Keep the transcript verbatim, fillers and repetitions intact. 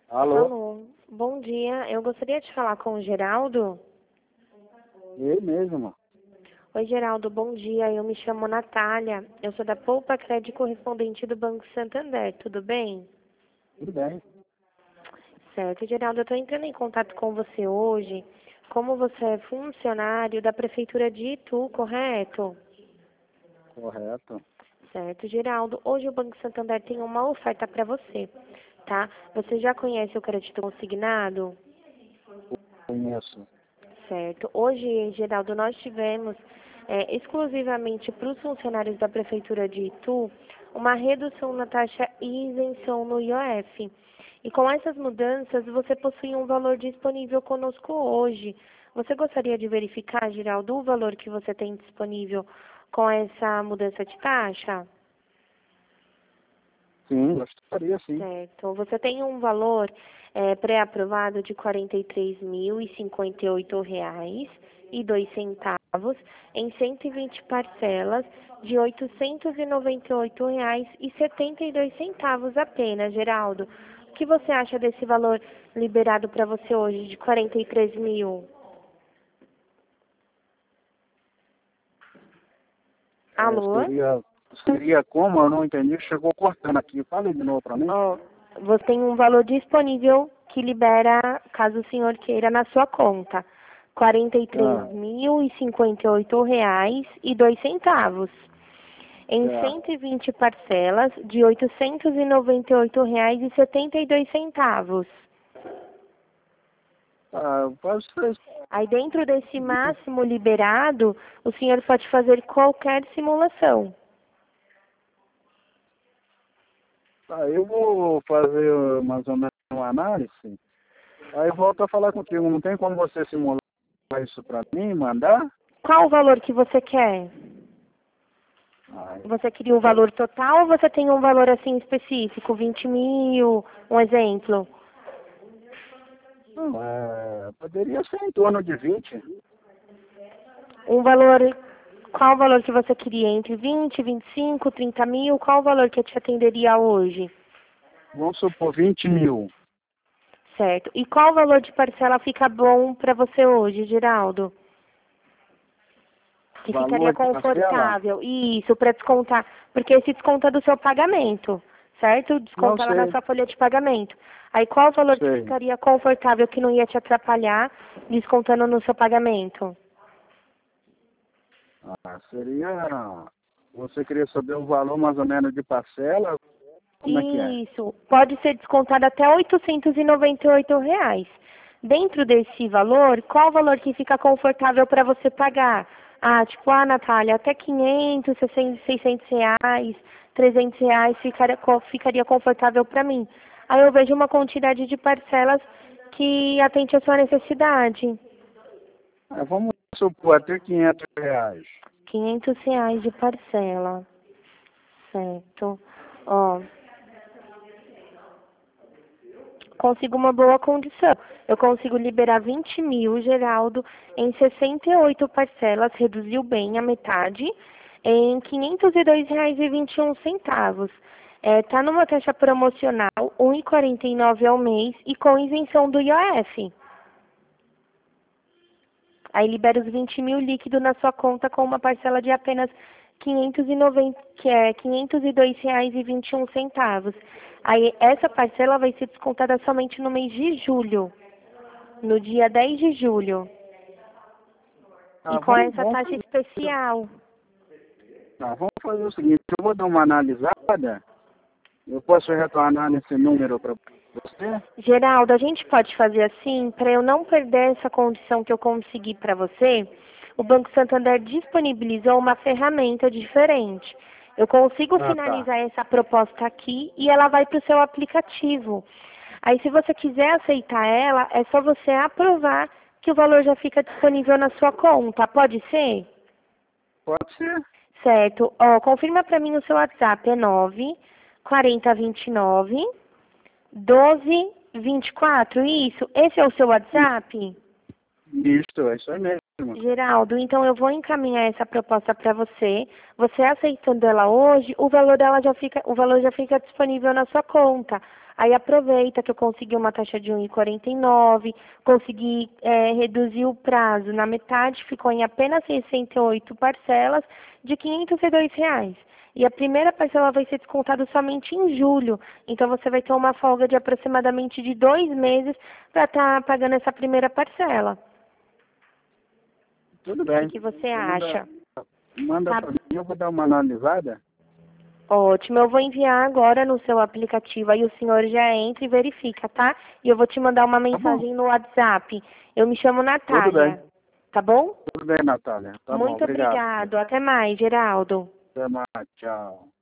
Alô? Alô, bom dia. Eu gostaria de falar com o Geraldo. Eu mesmo. Oi, Geraldo, bom dia. Eu me chamo Natália. Eu sou da Poupa Crédito correspondente do Banco Santander. Tudo bem? Tudo bem. Certo, Geraldo, eu estou entrando em contato com você hoje. Como você é funcionário da Prefeitura de Itu, correto? Correto. Certo, Geraldo. Hoje o Banco Santander tem uma oferta para você, tá? Você já conhece o crédito consignado? Conheço. Certo. Hoje, Geraldo, nós tivemos é, exclusivamente para os funcionários da Prefeitura de Itu uma redução na taxa e isenção no I O F. E com essas mudanças, você possui um valor disponível conosco hoje. Você gostaria de verificar, Geraldo, o valor que você tem disponível com essa mudança de taxa? Sim, gostaria sim. Certo. Você tem um valor é, pré-aprovado de quarenta e três mil e cinquenta e oito reais e dois centavos em cento e vinte parcelas de oitocentos e noventa e oito reais e setenta e dois centavos apenas, Geraldo. O que você acha desse valor liberado para você hoje de quarenta e três mil? É, Alô? seria, seria como? Eu não entendi. Chegou cortando aqui. Fala de novo para mim. Ó, você tem um valor disponível que libera, caso o senhor queira, na sua conta. quarenta e três Ah, mil e cinquenta e oito reais e dois centavos. Em certo. cento e vinte parcelas de oitocentos e noventa e oito reais e setenta e dois centavos. Ah, pode ser. Aí dentro desse máximo liberado, o senhor pode fazer qualquer simulação. Ah, eu vou fazer uh, mais ou menos uma análise. Aí volto a falar contigo. Não tem como você simular isso para mim, mandar? Qual o valor que você quer? Ah, Você queria o valor total ou você tem um valor assim específico, vinte mil, um exemplo? não, é, poderia ser em torno de vinte. Um valor, qual o valor que você queria? Entre vinte, vinte e cinco, trinta mil? Qual o valor que te atenderia hoje? Vamos supor vinte mil. Certo. E qual o valor de parcela fica bom para você hoje, Geraldo? Que ficaria Valor de parcela? confortável. Isso, para descontar. Porque esse desconta do seu pagamento, certo? Não Desconta lá na sei. sua folha de pagamento. Aí qual o valor que Sei. ficaria confortável que não ia te atrapalhar, descontando no seu pagamento? Ah, seria. Você queria saber o valor mais ou menos de parcela? Como é que é? Isso. Pode ser descontado até oitocentos e noventa e oito reais. Dentro desse valor, qual o valor que fica confortável para você pagar? Ah, tipo, ah, Natália, até quinhentos, seiscentos reais, trezentos reais ficaria, co- ficaria confortável para mim. Aí eu vejo uma quantidade de parcelas que atende a sua necessidade. Ah, vamos supor até quinhentos reais. quinhentos reais de parcela. Certo. Ó, consigo uma boa condição. Eu consigo liberar vinte mil, Geraldo, em sessenta e oito parcelas, reduziu bem a metade, em quinhentos e dois reais e vinte e um centavos. É, tá numa taxa promocional, um e quarenta e nove ao mês e com isenção do I O F. Aí libera os vinte mil líquido na sua conta com uma parcela de apenas quinhentos e noventa, que é quinhentos e dois reais e vinte e um centavos. Aí essa parcela vai ser descontada somente no mês de julho, no dia dez de julho. E Ah, com vamos, essa vamos, taxa fazer, especial. ah, vamos fazer o seguinte, eu vou dar uma analisada. Eu posso retornar nesse número para você? Geraldo, a gente pode fazer assim, para eu não perder essa condição que eu consegui para você, o Banco Santander disponibilizou uma ferramenta diferente. Eu consigo Ah, tá. finalizar essa proposta aqui e ela vai para o seu aplicativo. Aí, se você quiser aceitar ela, é só você aprovar que o valor já fica disponível na sua conta. Pode ser? Pode ser? Certo. Ó, confirma para mim o seu WhatsApp. É nove quarenta vinte e nove doze vinte e quatro. Isso. Esse é o seu Isso, WhatsApp? isso, é isso aí mesmo. Geraldo, então eu vou encaminhar essa proposta para você. Você aceitando ela hoje, o valor dela já fica, o valor já fica disponível na sua conta. Aí aproveita que eu consegui uma taxa de um vírgula quarenta e nove, consegui é, reduzir o prazo na metade, ficou em apenas sessenta e oito parcelas de quinhentos e dois reais. E a primeira parcela vai ser descontada somente em julho. Então você vai ter uma folga de aproximadamente de dois meses para estar pagando essa primeira parcela. Tudo O bem. que, que você Manda, acha? manda Tá para mim, eu vou dar uma analisada. ótimo, eu vou enviar agora no seu aplicativo, aí o senhor já entra e verifica, tá? E eu vou te mandar uma Tá bom. mensagem no WhatsApp. Eu me chamo Tudo bem. Natália, tá bom? Tudo bem, Natália. Tá bom, Muito obrigado. obrigado. Até mais, Geraldo. Até mais, tchau.